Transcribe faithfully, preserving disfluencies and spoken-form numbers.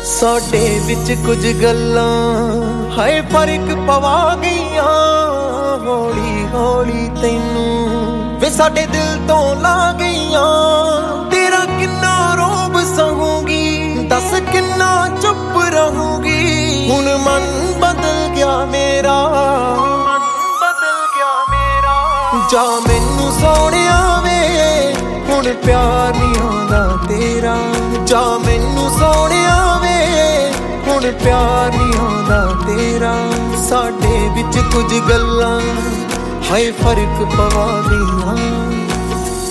ਸਾਡੇ ਵਿੱਚ ਕੁਝ ਗੱਲਾਂ ਹਾਏ ਫਰਕ ਪਵਾ ਗਈਆਂ। ਹੌਲੀ ਹੌਲੀ ਤੈਨੂੰ ਵੇ ਸਾਡੇ ਦਿਲ ਤੋਂ ਲਾ ਗਈਆਂ। ਤੇਰਾ ਕਿੰਨਾ ਰੋਬ ਸਹੂੰਗੀ, ਦੱਸ ਕਿੰਨਾ ਚੁੱਪ ਰਹੂੰਗੀ। ਹੁਣ ਮਨ ਬਦਲ ਗਿਆ ਮੇਰਾ, ਮਨ ਬਦਲ ਗਿਆ ਮੇਰਾ। ਜਾ ਮੈਨੂੰ ਸੋਹਣਿਆ ਵੇ ਹੁਣ ਪਿਆਰ ਨਹੀਂ ਆਉਂਦਾ ਤੇਰਾ। ਜਾ ਮੈਨੂੰ ਸੋਹਣਿਆ ਵੇ ਹੁਣ ਪਿਆਰ ਨਹੀਂ ਆਉਂਦਾ ਤੇਰਾ। ਸਾਡੇ ਵਿੱਚ ਕੁਝ ਗੱਲਾਂ ਹਾਏ ਫਰਕ ਪਵਾ ਗਈਆਂ।